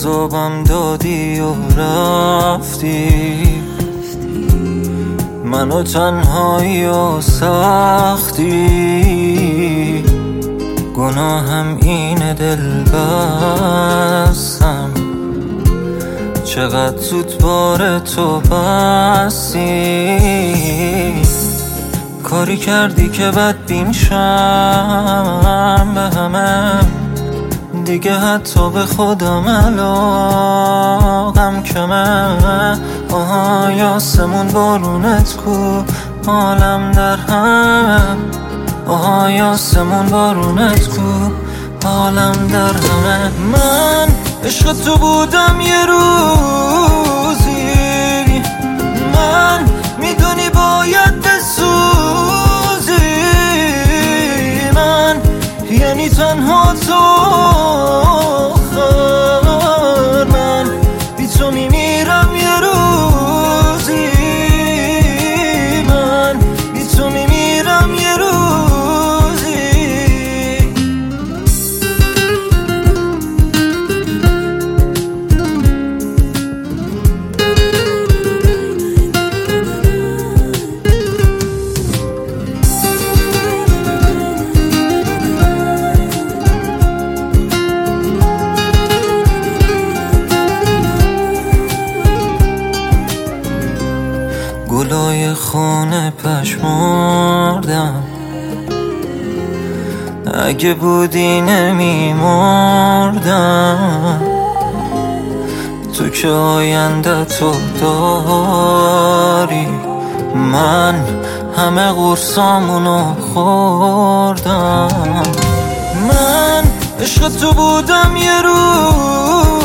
عذابم دادی و رفتی، منو تنهایی و سختی. گناهم اینه دل بستم، چقدر زود بار تو بستی. کاری کردی که بدبین شم به همه، دیگه حتی به خودم علاقم کمه. آهای آسمون بارونت کو، حالم در هم. آهای آسمون بارونت کو، حالم در همه. من عشق تو بودم یه روزی، من میدونی باید بسوزی. من یعنی تنها تو آخر، من بی تو میمیرم یه روزی. من بی تو میمیرم یه روزی. گلای خونه پشمردم، اگه بودی نمیمردم. تو که آینده تو داری، من همه قرصامونو خوردم. من عشق تو بودم یه روز،